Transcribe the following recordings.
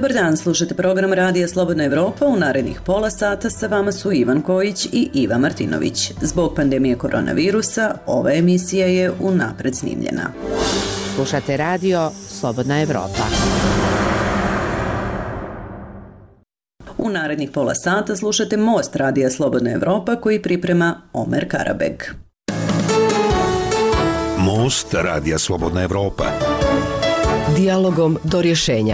Dobar dan, slušate program Radija Slobodna Evropa. U narednih pola sata sa vama su Ivan Kojić i Iva Martinović. Zbog pandemije koronavirusa, ova emisija je unapred snimljena. Slušate Radio Slobodna Evropa. U narednih pola sata slušate Most Radija Slobodna Evropa koji priprema Omer Karabeg. Most Radija Slobodna Evropa. Dijalogom do rješenja.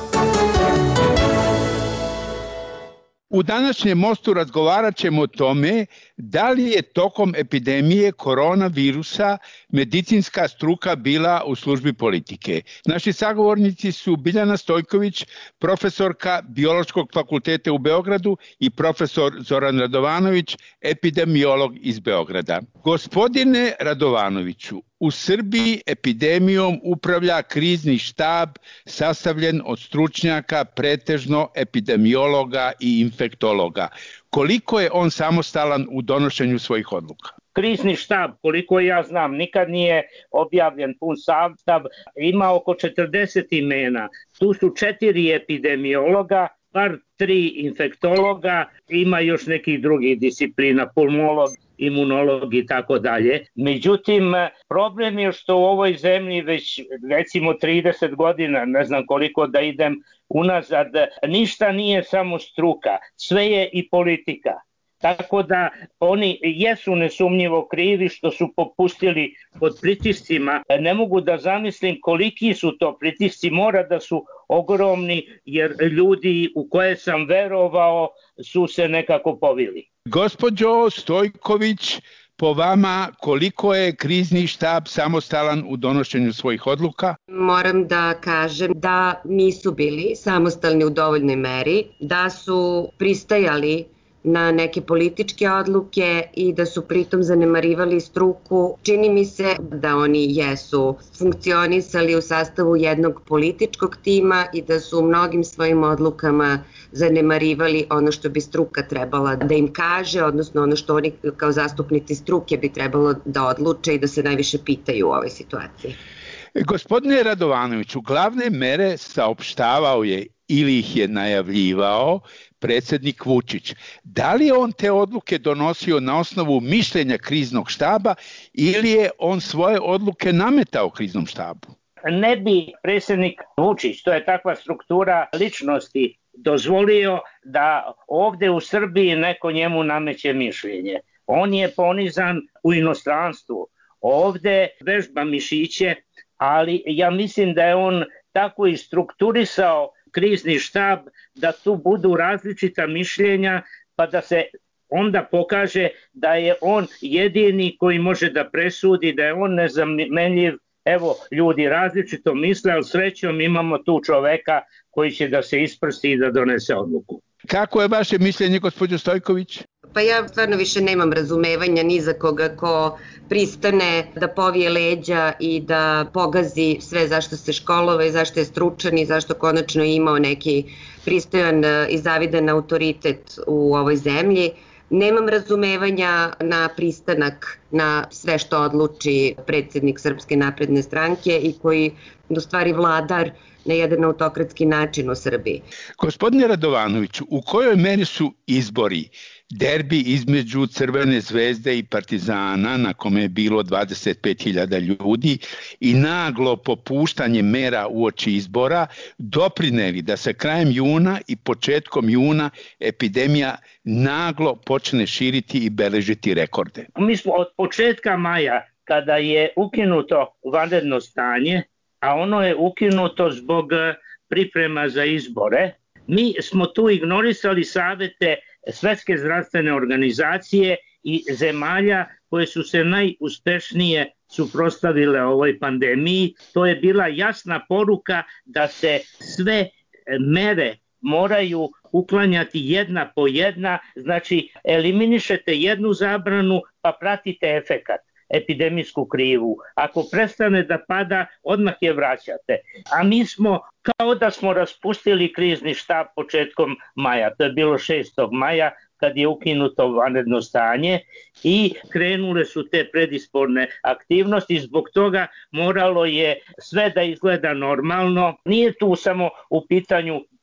U današnjem mostu razgovarat ćemo o tome da li je tokom epidemije koronavirusa medicinska struka bila u službi politike. Naši sagovornici su Biljana Stojković, profesorka Biološkog fakulteta u Beogradu i profesor Zoran Radovanović, epidemiolog iz Beograda. Gospodine Radovanoviću, u Srbiji epidemijom upravlja krizni štab sastavljen od stručnjaka, pretežno epidemiologa i infektologa. Koliko je on samostalan u donošenju svojih odluka? Krizni štab, koliko ja znam, nikad nije objavljen pun sastav, ima oko 40 imena. Tu su 4 epidemiologa, bar 3 infektologa, ima još nekih drugih disciplina, pulmolog, imunolog i tako dalje. Međutim, problem je što u ovoj zemlji već recimo 30 godina, ne znam koliko da idem unazad, ništa nije samo struka, sve je i politika. Tako da oni jesu nesumnjivo krivi što su popustili pod pritiscima. Ne mogu da zamislim koliki su to pritisci, mora da su ogromni jer ljudi u koje sam verovao su se nekako povili. Gospođo Stojković, po vama koliko je krizni štab samostalan u donošenju svojih odluka? Moram da kažem da nisu bili samostalni u dovoljnoj meri, da su pristajali na neke političke odluke i da su pritom zanemarivali struku. Čini mi se da oni jesu funkcionisali u sastavu jednog političkog tima i da su u mnogim svojim odlukama zanemarivali ono što bi struka trebala da im kaže, odnosno ono što oni kao zastupnici struke bi trebalo da odluče i da se najviše pitaju u ovoj situaciji. Gospodine Radovanoviću, glavne mere saopštavao je ili ih je najavljivao predsjednik Vučić. Da li je on te odluke donosio na osnovu mišljenja kriznog štaba ili je on svoje odluke nametao kriznom štabu? Ne bi predsjednik Vučić, to je takva struktura ličnosti, dozvolio da ovde u Srbiji neko njemu nameće mišljenje. On je ponizan u inostranstvu. Ovde vežba mišiće, ali ja mislim da je on tako i strukturisao krizni štab da tu budu različita mišljenja pa da se onda pokaže da je on jedini koji može da presudi, da je on nezamenljiv. Evo, ljudi različito misle, ali srećom imamo tu čoveka koji će da se isprsti i da donese odluku. Kako je vaše mišljenje, gospođo Stojković? Pa ja stvarno više nemam razumevanja ni za koga ko pristane da povije leđa i da pogazi sve zašto se školovao i zašto je stručan i zašto konačno je imao neki pristojan i zavidan autoritet u ovoj zemlji. Nemam razumevanja na pristanak na sve što odluči predsjednik Srpske napredne stranke i koji u stvari vladar na jedan autokratski način u Srbiji. Gospodine Radovanoviću, u kojoj meri su izbori, derbi između Crvene zvezde i Partizana na kome je bilo 25.000 ljudi i naglo popuštanje mera uoči izbora doprineli da se krajem juna i početkom juna epidemija naglo počne širiti i beležiti rekorde? Mi smo od početka maja, kada je ukinuto vanredno stanje, a ono je ukinuto zbog priprema za izbore, mi smo tu ignorisali savete Svetske zdravstvene organizacije i zemalja koje su se najuspešnije suprotstavile ovoj pandemiji. To je bila jasna poruka da se sve mere moraju uklanjati jedna po jedna, znači eliminišete jednu zabranu pa pratite efekat, epidemijsku krivu. Ako prestane da pada, odmah je vraćate. A mi smo kao da smo raspustili krizni štab početkom maja, to je bilo 6. maja, kad je ukinuto vanredno stanje i krenule su te predizborne aktivnosti. Zbog toga moralo je sve da izgleda normalno. Nije tu samo u pitanju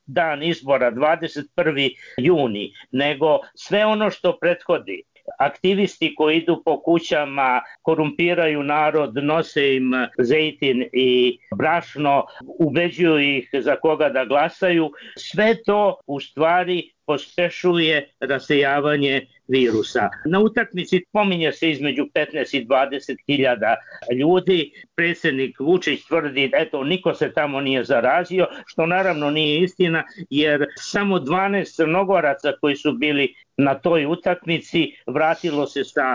dan izbora 21. juni, nego sve ono što prethodi. Aktivisti koji idu po kućama, korumpiraju narod, nose im zejtin i brašno, ubeđuju ih za koga da glasaju, sve to u stvari pospešuje rasejavanje virusa. Na utakmici pominje se između 15 i 20 hiljada ljudi. Predsjednik Vučić tvrdi, eto, niko se tamo nije zarazio, što naravno nije istina, jer samo 12 Crnogoraca koji su bili na toj utakmici vratilo se sa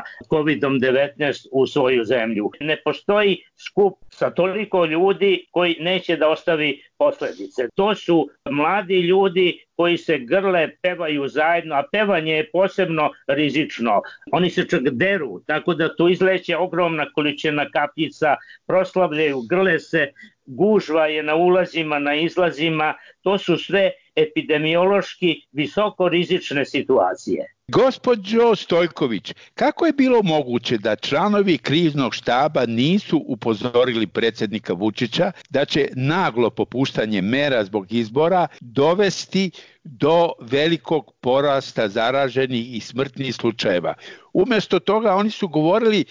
COVID-19 u svoju zemlju. Ne postoji skup sa toliko ljudi koji neće da ostavi posledice. To su mladi ljudi koji se grle, pevaju zajedno, a pevanje je posebno rizično. Oni se čak deru, tako da tu izleće ogromna količina kapljica, proslavljaju, grle se, gužva je na ulazima, na izlazima. To su sve epidemiološki visoko rizične situacije. Gospođo Stojković, kako je bilo moguće da članovi kriznog štaba nisu upozorili predsjednika Vučića da će naglo popuštanje mera zbog izbora dovesti do velikog porasta zaraženih i smrtnih slučajeva? Umjesto toga oni su govorili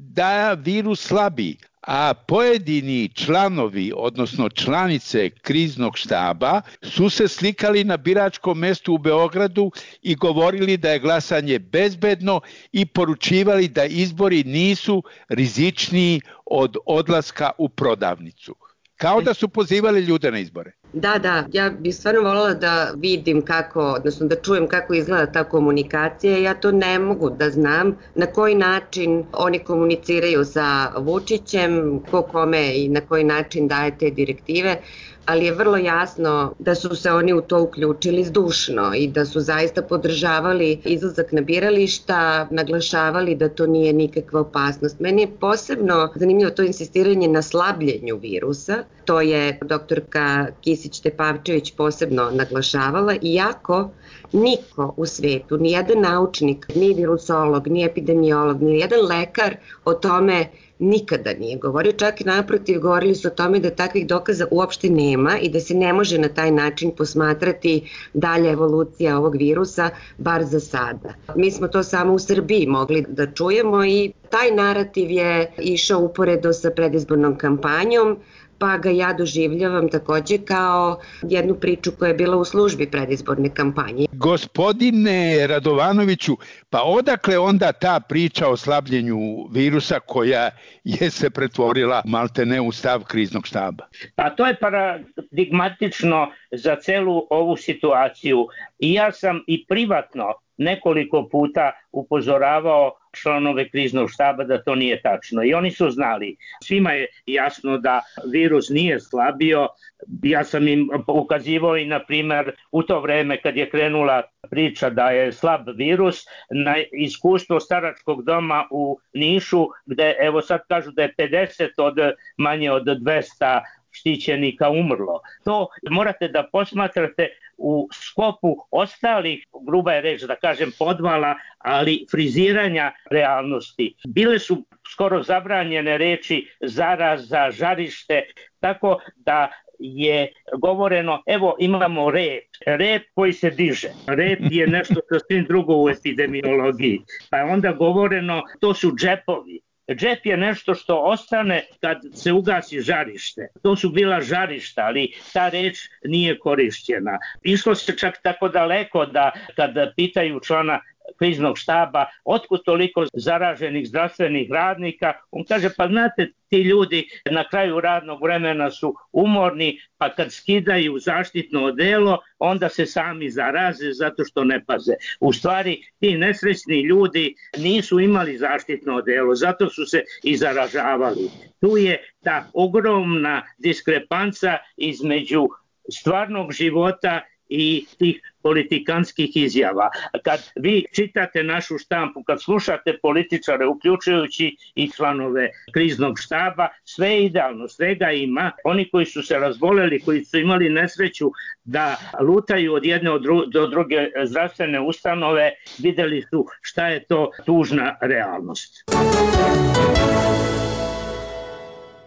da virus slabi, a pojedini članovi, odnosno članice kriznog štaba, su se slikali na biračkom mestu u Beogradu i govorili da je glasanje bezbedno i poručivali da izbori nisu rizičniji od odlaska u prodavnicu. Kao da su pozivali ljude na izbore. Da, ja bih stvarno voljela da vidim kako, odnosno da čujem kako izgleda ta komunikacija. Ja to ne mogu da znam na koji način oni komuniciraju sa Vučićem, ko kome i na koji način daje te direktive, ali je vrlo jasno da su se oni u to uključili zdušno i da su zaista podržavali izlazak na birališta, naglašavali da to nije nikakva opasnost. Meni je posebno zanimljivo to insistiranje na slabljenju virusa, to je doktorka Kisić-Tepavčević posebno naglašavala, iako niko u svetu, ni jedan naučnik, ni virusolog, ni epidemiolog, ni jedan lekar o tome nikada nije govorio, čak i naprotiv govorili su o tome da takvih dokaza uopšte nema i da se ne može na taj način posmatrati dalja evolucija ovog virusa, bar za sada. Mi smo to samo u Srbiji mogli da čujemo i taj narativ je išao uporedo sa predizbornom kampanjom, pa ga ja doživljavam takođe kao jednu priču koja je bila u službi predizborne kampanje. Gospodine Radovanoviću, pa odakle onda ta priča o slabljenju virusa koja je se pretvorila maltene u stav kriznog štaba? Pa to je paradigmatično za celu ovu situaciju i ja sam i privatno nekoliko puta upozoravao članove kriznog štaba da to nije tačno i oni su znali. Svima je jasno da virus nije slabio. Ja sam im ukazivao i na primer u to vreme kad je krenula priča da je slab virus na iskustvo staračkog doma u Nišu gde evo sad kažu da je 50 od manje od 200 štićenika umrlo. To morate da posmatrate u skopu ostalih, gruba je reč da kažem podvala, ali friziranja realnosti. Bile su skoro zabranjene reči zaraza, žarište, tako da je govoreno, evo imamo rep koji se diže. Rep je nešto sasvim drugo u epidemiologiji. Pa je onda govoreno, to su džepovi. Džep je nešto što ostane kad se ugasi žarište. To su bila žarišta, ali ta reč nije korišćena. Išlo se čak tako daleko da kad pitaju člana kriznog štaba otkud toliko zaraženih zdravstvenih radnika, on kaže pa znate ti ljudi na kraju radnog vremena su umorni pa kad skidaju zaštitno odelo onda se sami zaraze zato što ne paze. U stvari ti nesrećni ljudi nisu imali zaštitno odelo, zato su se i zaražavali. Tu je ta ogromna diskrepanca između stvarnog života i tih politikanskih izjava. Kad vi čitate našu štampu, kad slušate političare, uključujući i članove kriznog štaba, sve je idealno, svega ima. Oni koji su se razboleli, koji su imali nesreću da lutaju od jedne do druge zdravstvene ustanove, videli su šta je to tužna realnost.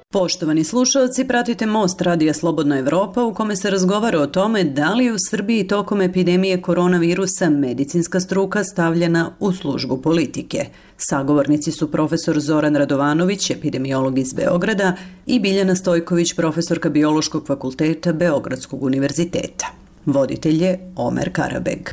Poštovani slušalci, pratite Most Radija Slobodna Evropa u kome se razgovara o tome da li je u Srbiji tokom epidemije koronavirusa medicinska struka stavljena u službu politike. Sagovornici su profesor Zoran Radovanović, epidemiolog iz Beograda, i Biljana Stojković, profesorka Biološkog fakulteta Beogradskog univerziteta. Voditelj je Omer Karabeg.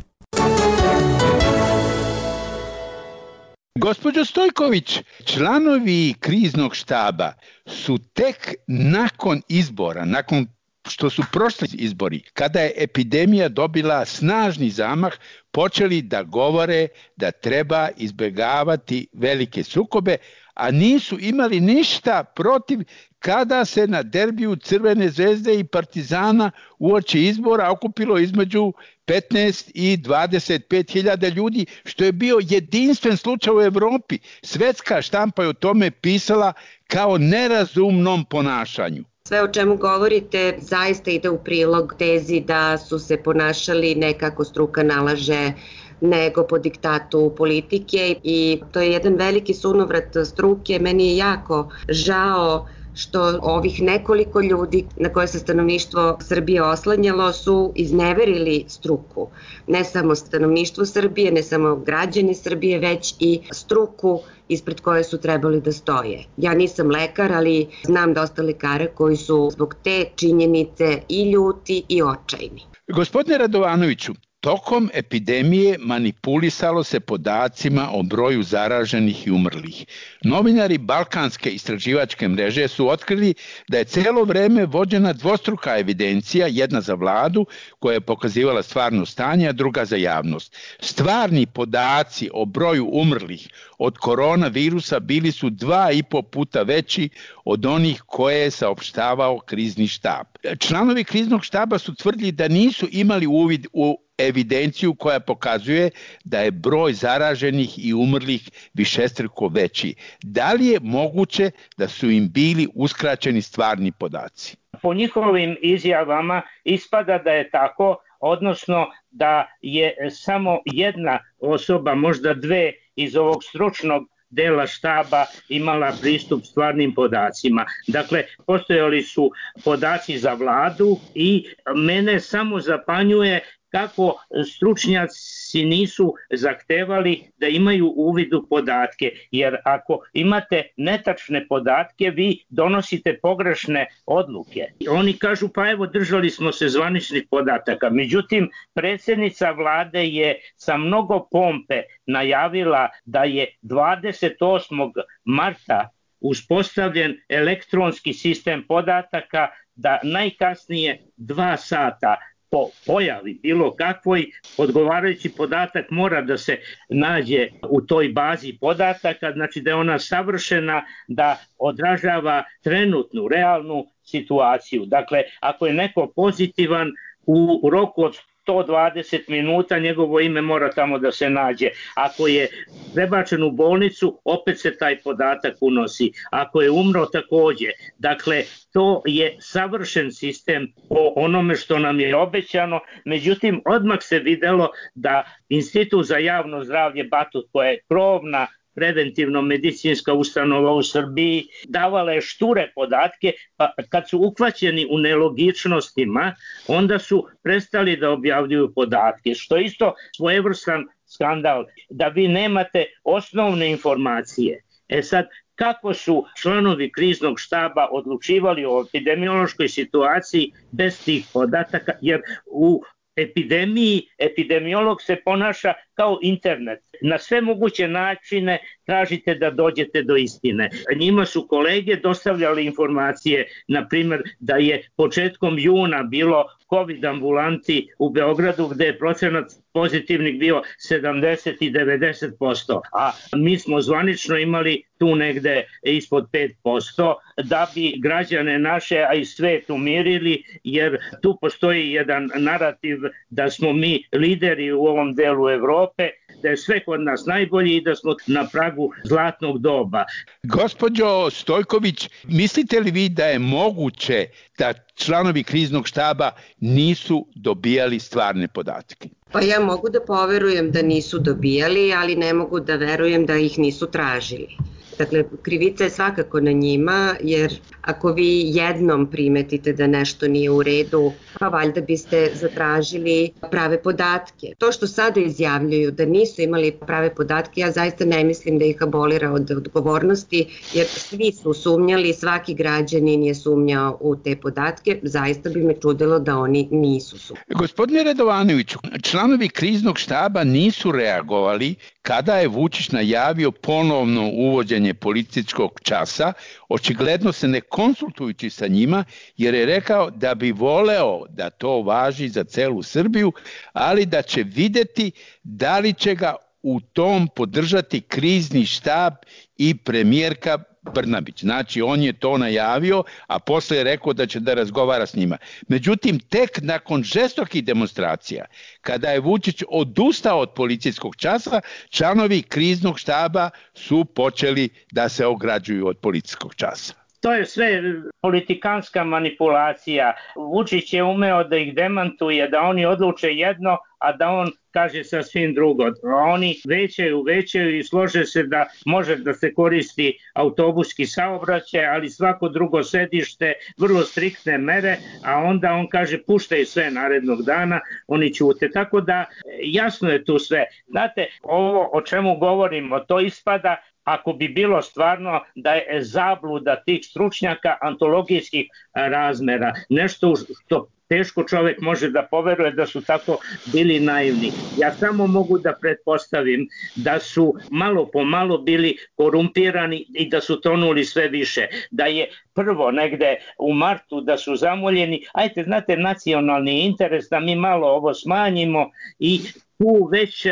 Gospođo Stojković, članovi kriznog štaba su tek nakon izbora, nakon što su prošli izbori, kada je epidemija dobila snažni zamah, počeli da govore da treba izbjegavati velike sukobe, a nisu imali ništa protiv kada se na derbiju Crvene zvezde i Partizana uoči izbora okupilo između 15 i 25 hiljada ljudi, što je bio jedinstven slučaj u Evropi. Svetska štampa je o tome pisala kao nerazumnom ponašanju. Sve o čemu govorite zaista ide u prilog tezi da su se ponašali ne kako struka nalaže, nego po diktatu politike, i to je jedan veliki sunovrat struke. Meni je jako žao što ovih nekoliko ljudi na koje se stanovništvo Srbije oslanjalo su izneverili struku. Ne samo stanovništvo Srbije, ne samo građani Srbije, već i struku ispred koje su trebali da stoje. Ja nisam lekar, ali znam dosta lekara koji su zbog te činjenice i ljuti i očajni. Gospodine Radovanoviću, tokom epidemije manipulisalo se podacima o broju zaraženih i umrlih. Novinari Balkanske istraživačke mreže su otkrili da je celo vreme vođena dvostruka evidencija, jedna za vladu koja je pokazivala stvarno stanje, a druga za javnost. Stvarni podaci o broju umrlih od koronavirusa bili su 2,5 puta veći od onih koje je saopštavao krizni štab. Članovi kriznog štaba su tvrdili da nisu imali uvid u evidenciju koja pokazuje da je broj zaraženih i umrlih višestruko veći. Da li je moguće da su im bili uskraćeni stvarni podaci? Po njihovim izjavama ispada da je tako, odnosno da je samo jedna osoba, možda dve iz ovog stručnog dela štaba imala pristup stvarnim podacima. Dakle, postojali su podaci za vladu i mene samo zapanjuje kako stručnjaci nisu zahtevali da imaju uvid u podatke, jer ako imate netačne podatke, vi donosite pogrešne odluke. Oni kažu, pa evo, držali smo se zvaničnih podataka. Međutim, predsjednica vlade je sa mnogo pompe najavila da je 28. marta uspostavljen elektronski sistem podataka, da najkasnije 2 sata po pojavi bilo kakvoj odgovarajući podatak mora da se nađe u toj bazi podataka, znači da je ona savršena, da odražava trenutnu, realnu situaciju. Dakle, ako je neko pozitivan, u roku od 120 minuta njegovo ime mora tamo da se nađe. Ako je prebačen u bolnicu, opet se taj podatak unosi. Ako je umro, takođe. Dakle, to je savršen sistem po onome što nam je obećano. Međutim, odmah se videlo da Institut za javno zdravlje Batut, koja je krovna preventivno-medicinska ustanova u Srbiji, davala je šture podatke, pa kad su uhvaćeni u nelogičnostima, onda su prestali da objavljuju podatke, što je isto svojevrstan skandal, da vi nemate osnovne informacije. Sad, kako su članovi kriznog štaba odlučivali o epidemiološkoj situaciji bez tih podataka, jer u epidemiji epidemiolog se ponaša kao internet. Na sve moguće načine tražite da dođete do istine. Njima su kolege dostavljali informacije, na primjer da je početkom juna bilo COVID ambulanti u Beogradu gde je procenat pozitivnih bio 70 i 90%, a mi smo zvanično imali tu negde ispod 5%, da bi građane naše, a i svet umirili, jer tu postoji jedan narativ da smo mi lideri u ovom delu Evrope, da je sve kod nas najbolje i da smo na pragu zlatnog doba. Gospođo Stojković, mislite li vi da je moguće da članovi kriznog štaba nisu dobijali stvarne podatke? Pa ja mogu da poverujem da nisu dobijali, ali ne mogu da verujem da ih nisu tražili. Dakle, krivica je svakako na njima, jer ako vi jednom primetite da nešto nije u redu, pa valjda biste zatražili prave podatke. To što sada izjavljuju da nisu imali prave podatke, ja zaista ne mislim da ih abolira od odgovornosti, jer svi su sumnjali, svaki građanin je sumnjao u te podatke, zaista bi me čudilo da oni nisu sumnjali. Gospodine Radovanoviću, članovi kriznog štaba nisu reagovali kada je Vučić najavio ponovno uvođenje policijskog časa, očigledno se ne konsultujući sa njima, jer je rekao da bi voleo da to važi za celu Srbiju, ali da će videti da li će ga u tom podržati krizni štab i premijerka Brnabić. Znači, on je to najavio, a posle je rekao da će da razgovara s njima. Međutim, tek nakon žestokih demonstracija, kada je Vučić odustao od policijskog časa, članovi kriznog štaba su počeli da se ograđuju od policijskog časa. To je sve politikanska manipulacija. Vučić je umeo da ih demantuje, da oni odluče jedno, a da on kaže sasvim drugo. Oni većaju i slože se da može da se koristi autobuski saobraćaj, ali svako drugo sedište, vrlo striktne mere, a onda on kaže puštaj sve narednog dana, oni ćute. Tako da jasno je tu sve. Znate, ovo o čemu govorimo, to ispada ako bi bilo stvarno da je zabluda tih stručnjaka antologijskih razmera. Nešto što teško čovjek može da poveruje da su tako bili naivni. Ja samo mogu da pretpostavim da su malo po malo bili korumpirani i da su tonuli sve više. Da je prvo negde u martu da su zamoljeni, ajte, znate, nacionalni interes da mi malo ovo smanjimo i tu već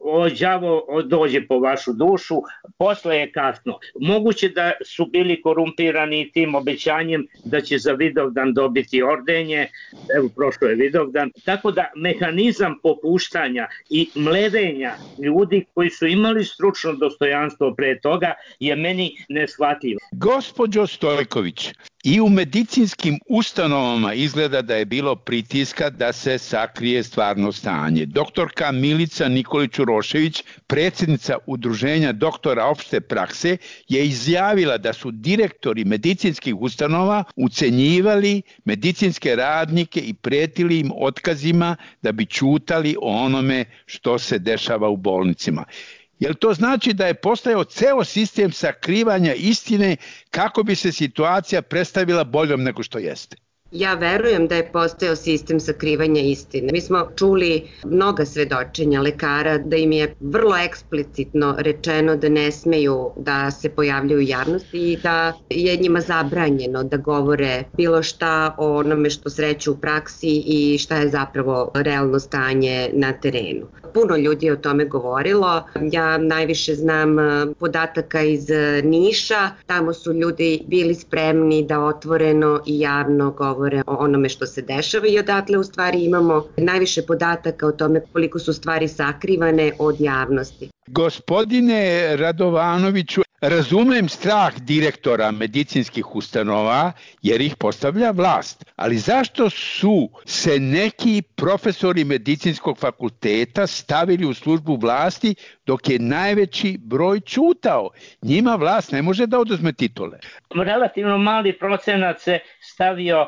đavo dođe po vašu dušu, posle je kasno. Moguće da su bili korumpirani tim obećanjem da će za Vidovdan dobiti ordenje, evo prošlo je Vidovdan, tako da mehanizam popuštanja i mlevenja ljudi koji su imali stručno dostojanstvo pre toga je meni neshvatljivo. Gospođo Stojković, i u medicinskim ustanovama izgleda da je bilo pritiska da se sakrije stvarno stanje. Doktorka Milica Nikolić-Urošević, predsjednica Udruženja doktora opšte prakse, je izjavila da su direktori medicinskih ustanova ucenjivali medicinske radnike i pretili im otkazima da bi ćutali o onome što se dešava u bolnicama. Jel to znači da je postojao ceo sistem sakrivanja istine kako bi se situacija predstavila boljom nego što jeste? Ja verujem da je postojao sistem sakrivanja istine. Mi smo čuli mnoga svedočenja lekara da im je vrlo eksplicitno rečeno da ne smeju da se pojavljaju u javnosti i da je njima zabranjeno da govore bilo šta o onome što sreću u praksi i šta je zapravo realno stanje na terenu. Puno ljudi je o tome govorilo. Ja najviše znam podataka iz Niša. Tamo su ljudi bili spremni da otvoreno i javno govore o onome što se dešava i odatle u stvari imamo najviše podataka o tome koliko su stvari sakrivane od javnosti. Gospodine Radovanoviću, razumem strah direktora medicinskih ustanova jer ih postavlja vlast, ali zašto su se neki profesori medicinskog fakulteta stavili u službu vlasti dok je najveći broj ćutao? Njima vlast ne može da oduzme titule. Relativno mali procenat se stavio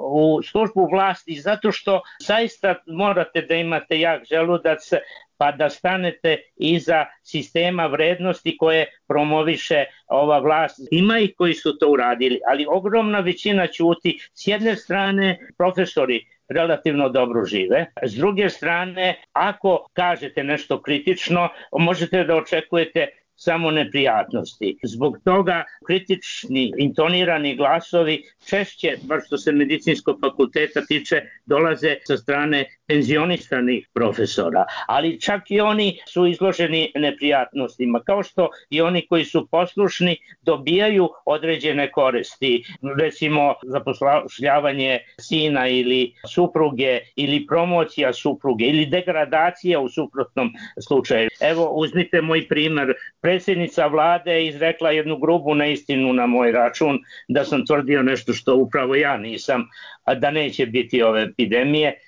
u službu vlasti zato što zaista morate da imate jak želudac pa da stanete iza sistema vrednosti koje promoviše ova vlast. Ima ih koji su to uradili, ali ogromna većina ćuti. S jedne strane, profesori relativno dobro žive. S druge strane, ako kažete nešto kritično, možete da očekujete samo neprijatnosti. Zbog toga kritični, intonirani glasovi češće, bar što se medicinskog fakulteta tiče, dolaze sa strane penzionisanih profesora. Ali čak i oni su izloženi neprijatnostima, kao što i oni koji su poslušni dobijaju određene koristi. Recimo zapošljavanje sina ili supruge ili promocija supruge ili degradacija u suprotnom slučaju. Evo, uzmite moj primer. Predsjednica vlade je izrekla jednu grubu neistinu na moj račun da sam tvrdio nešto što upravo ja nisam, da neće biti ove epidemije.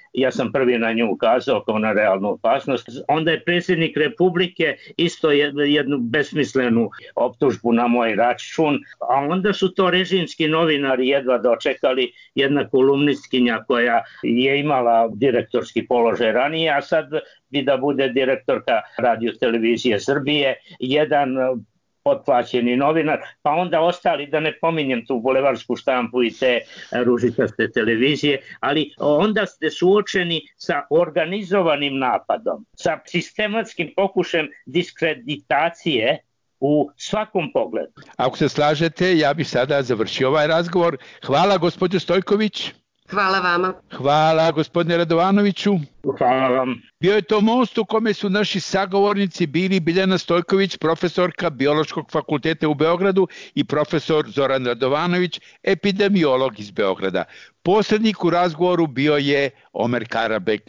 ja sam prvi na nju ukazao kao na realnu opasnost. Onda je predsjednik Republike isto jednu besmislenu optužbu na moj račun, a onda su to režimski novinari jedva dočekali, jedna kolumnistkinja koja je imala direktorski položaj ranije, a sad bi da bude direktorka Radio televizije Srbije, jedan potplaćeni novinar, pa onda ostali, da ne pominjem tu bulevarsku štampu i te ružičaste televizije, ali onda ste suočeni sa organizovanim napadom, sa sistematskim pokušajem diskreditacije u svakom pogledu. Ako se slažete, ja bih sada završio ovaj razgovor. Hvala, gospođo Stojković. Hvala vama. Hvala, gospodine Radovanoviću. Hvala vam. Bio je to most u kome su naši sagovornici bili Biljana Stojković, profesorka Biološkog fakulteta u Beogradu, i profesor Zoran Radovanović, epidemiolog iz Beograda. Posrednik u razgovoru bio je Omer Karabek.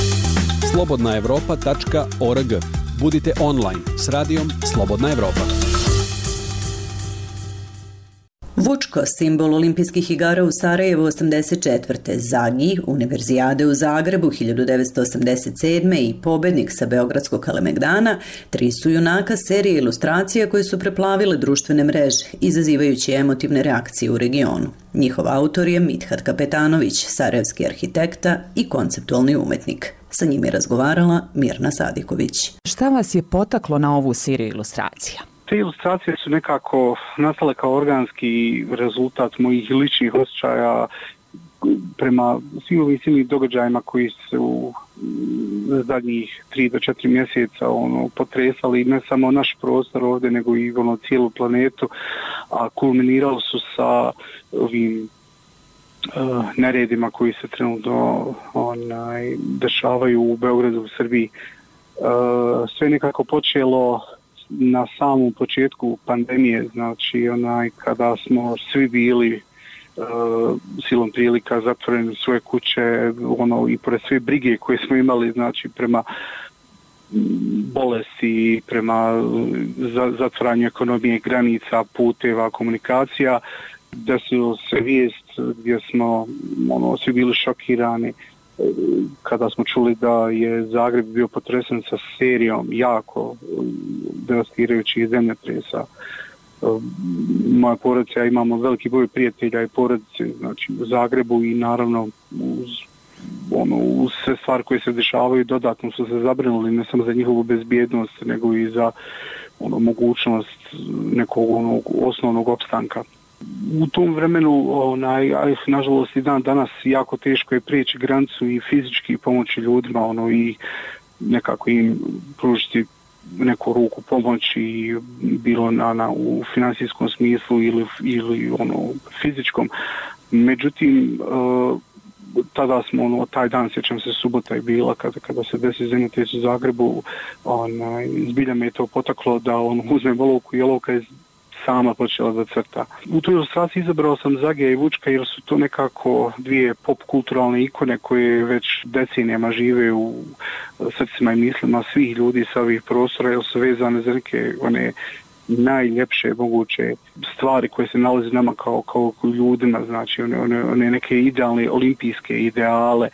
slobodnaevropa.org. Budite online s radijom Slobodna Evropa. Vučko, simbol olimpijskih igara u Sarajevu 84. Zagi, Univerzijade u Zagrebu 1987. i pobednik sa Beogradskog Kalemegdana, tri su junaka serije ilustracija koje su preplavile društvene mreže, izazivajući emotivne reakcije u regionu. Njihov autor je Mithat Kapetanović, sarajevski arhitekta i konceptualni umetnik. Sa njim je razgovarala Mirna Sadiković. Šta vas je potaklo na ovu seriju ilustracija? Te ilustracije su nekako nastale kao organski rezultat mojih ličnih osjećaja prema svim ovim silnim događajima koji su zadnjih 3 do 4 mjeseca potresali ne samo naš prostor ovdje, nego i cijelu planetu, a kulminirali su sa ovim neredima koji se trenutno dešavaju u Beogradu, u Srbiji. Sve nekako počelo na samom početku pandemije, znači kada smo svi bili silom prilika zatvoreni u svoje kuće, i pored sve brige koje smo imali, znači prema bolesti, prema zatvaranju ekonomije, granica, puteva, komunikacija, desilo se vijest gdje smo svi bili šokirani kada smo čuli da je Zagreb bio potresen sa serijom jako devastirajućih zemljotresa. Moja porodica, ja imamo veliki broj prijatelja i porodice, znači u Zagrebu, i naravno uz sve stvari koje se dešavaju dodatno su se zabrinuli ne samo za njihovu bezbjednost, nego i za mogućnost nekog osnovnog opstanka. U tom vremenu, nažalost i dan danas, jako teško je prijeći granicu i fizički pomoći ljudima, i nekako im pružiti neku ruku pomoći, bilo u financijskom smislu ili fizičkom. Međutim, tada smo, taj dan, sjećam se, subota je bila kada se desi zemljotres u Zagrebu, zbilja me je to potaklo da uzmem olovku i olovka je sama počela da crta. U toj ilustraciji izabrao sam Zagija i Vučka jer su to nekako dvije pop kulturalne ikone koje već decenijama žive u srcima i mislima svih ljudi sa ovih prostora, jer su vezane za neke one najljepše moguće stvari koje se nalaze nama kao ljudima, znači one neke idealne olimpijske ideale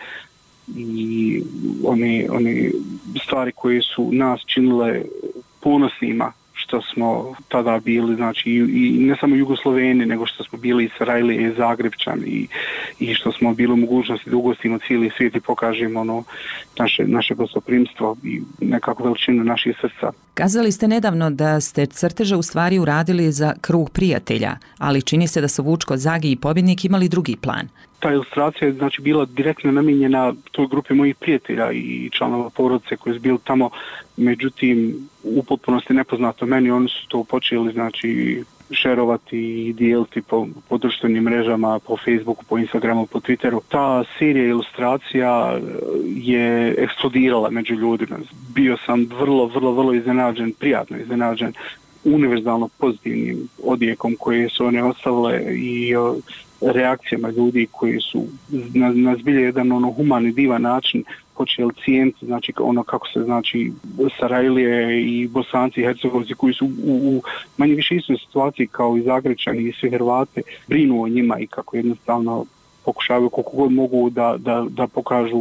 i one stvari koje su nas činile ponosnima što smo tada bili, znači i ne samo Jugosloveni, nego što smo bili i Sarajlije i Zagrebčani i što smo bili u mogućnosti da ugostimo cijeli svijet i pokažemo naše gostoprimstvo i nekako veličinu naših srca. Kazali ste nedavno da ste crteže u stvari uradili za krug prijatelja, ali čini se da su Vučko, Zagi i pobjednik imali drugi plan. Ta ilustracija je znači bila direktno namijenjena toj grupi mojih prijatelja i članova porodice koji su bili tamo, međutim u potpunosti nepoznato meni, oni su to počeli znači šerovati i dijeliti po društvenim mrežama, po Facebooku, po Instagramu, po Twitteru. Ta serija ilustracija je eksplodirala među ljudima. Bio sam vrlo iznenađen, prijatno iznenađen univerzalno pozitivnim odjekom koje su one ostavile i reakcijama ljudi koji su na zbilje jedan humani, divan način počeli cijeniti, znači kako se znači Sarajlije i Bosanci i Hercegovci koji su u manje više istoj situaciji kao i Zagrečani i svi Hrvate brinu o njima i kako jednostavno pokušavaju koliko god mogu da pokažu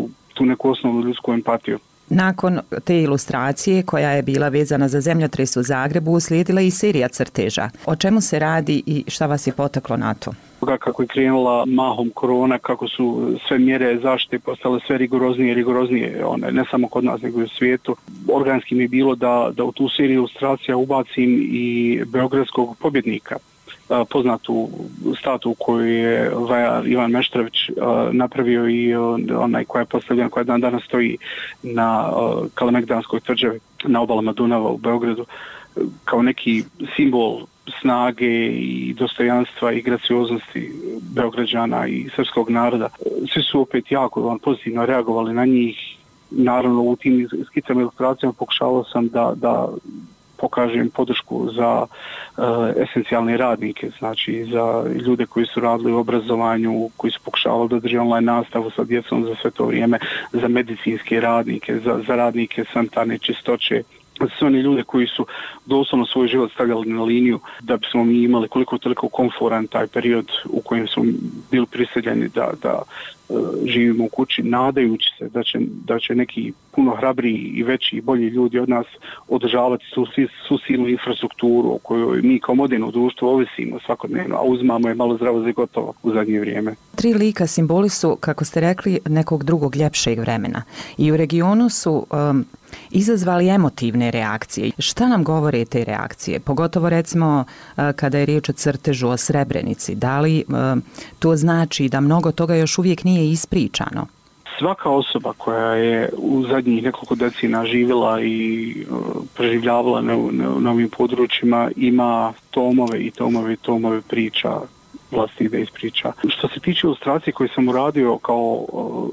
tu neku osnovnu ljudsku empatiju. Nakon te ilustracije koja je bila vezana za zemljotres u Zagrebu uslijedila i serija crteža. O čemu se radi i šta vas je potaklo na to? Kako je krenula mahom korona, kako su sve mjere zaštite postale sve rigoroznije, ne samo kod nas nego i u svijetu. Organski mi je bilo da u tu seriju ilustracija ubacim i beogradskog pobjednika, poznatu statu koju je vajar Ivan Meštrović napravio i onaj koja je postavljena, koja danas stoji na Kalemegdanskoj tvrđavi na obalama Dunava u Beogradu kao neki simbol snage i dostojanstva i gracioznosti Beograđana i srpskog naroda. Svi su opet jako pozitivno reagovali na njih. Naravno u tim skicama i ilustracijama pokušavao sam da pokažem podršku za esencijalne radnike, znači za ljude koji su radili u obrazovanju, koji su pokušavali da drže online nastavu sa djecom za sve to vrijeme, za medicinske radnike, za radnike sanitarne čistoće, sve one ljude koji su doslovno svoj život stavljali na liniju da bismo mi imali koliko toliko komforan taj period u kojem smo bili prisiljeni da živimo u kući, nadajući se da će neki puno hrabriji i veći i bolji ljudi od nas održavati svu silnu infrastrukturu o kojoj mi kao moderno društvo ovisimo svakodnevno, a uzmamo je malo zdravo za gotovo u zadnje vrijeme. 3 lika simboli su, kako ste rekli, nekog drugog ljepšeg vremena i u regionu su izazvali emotivne reakcije. Šta nam govore te reakcije? Pogotovo recimo kada je riječ o crtežu o Srebrenici. Da li to znači da mnogo toga još uvijek nije ispričano? Svaka osoba koja je u zadnjih nekoliko decenija živjela i preživljavala na ovim područjima ima tomove priča vlastnih da ispriča. Što se tiče ilustracije koje sam uradio kao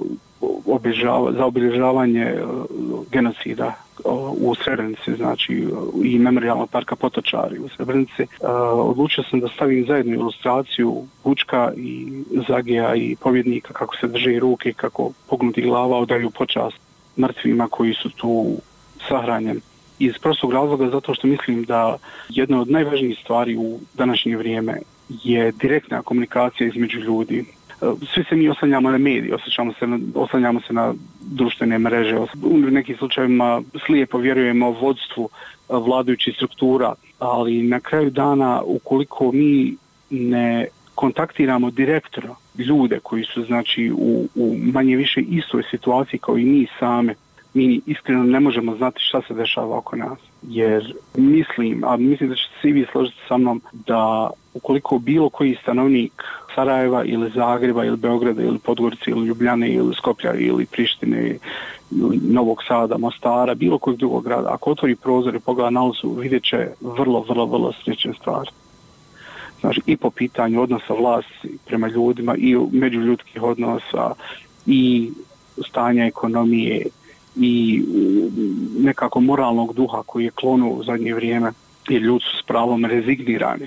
za obilježavanje genocida u Srebrenici, znači i memorijalnog parka Potočari u Srebrenici, odlučio sam da stavim zajednu ilustraciju Vučka i Zagija i pobjednika, kako se drže ruke, kako pognuti glava odaju počast mrtvima koji su tu sahranjeni. Iz prostog razloga zato što mislim da jedna od najvažnijih stvari u današnje vrijeme je direktna komunikacija između ljudi. Svi se mi oslanjamo na medije, oslanjamo se na društvene mreže. U nekim slučajevima slijepo vjerujemo vodstvu vladajućih struktura, ali na kraju dana ukoliko mi ne kontaktiramo direktno ljude koji su znači u manje više istoj situaciji kao i mi same, mi iskreno ne možemo znati šta se dešava oko nas. Jer mislim da ćete svi vi složiti sa mnom da ukoliko bilo koji stanovnik Sarajeva ili Zagreba ili Beograda ili Podgorice ili Ljubljane ili Skoplja ili Prištine ili Novog Sada, Mostara, bilo kojeg drugog grada, ako otvori prozor i pogleda na ulicu, vidjet će vrlo slične stvari. Znači i po pitanju odnosa vlasti prema ljudima i međuljudskih odnosa i stanja ekonomije i nekako moralnog duha koji je klonuo u zadnje vrijeme, jer ljudi su s pravom rezignirani.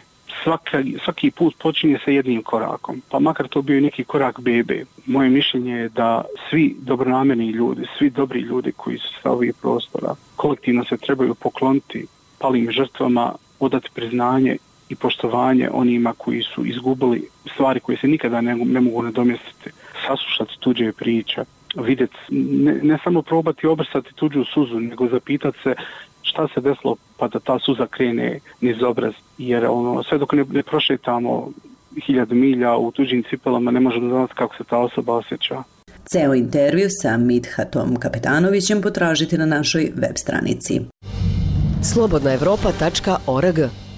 Svaki put počinje sa jednim korakom, pa makar to bio i neki korak bebe. Moje mišljenje je da svi dobronamjerni ljudi, svi dobri ljudi koji su sa ovih prostora, kolektivno se trebaju pokloniti palim žrtvama, odati priznanje i poštovanje onima koji su izgubili stvari koje se nikada ne mogu nadomjestiti, saslušati tuđe priče, vidjeti, ne samo probati obrsati tuđu suzu, nego zapitati se šta se desilo pa da ta suza krene niz obraz, jer sve dok ne prošetamo 1000 milja u tuđim cipelama ne možemo znati kako se ta osoba osjeća. Ceo intervju sa Midhatom Kapetanovićem potražite na našoj web stranici. slobodnaevropa.org.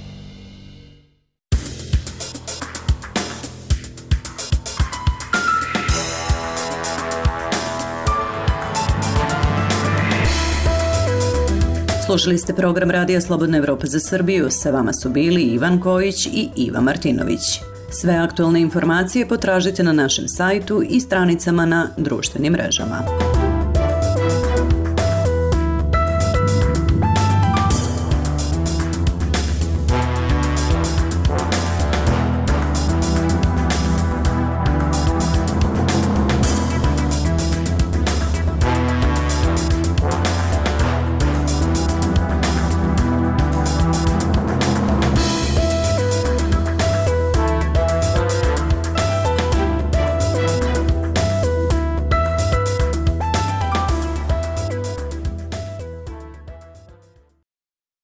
Slušali ste program Radija Slobodna Evropa za Srbiju. Sa vama su bili Ivan Kojić i Iva Martinović. Sve aktualne informacije potražite na našem sajtu i stranicama na društvenim mrežama.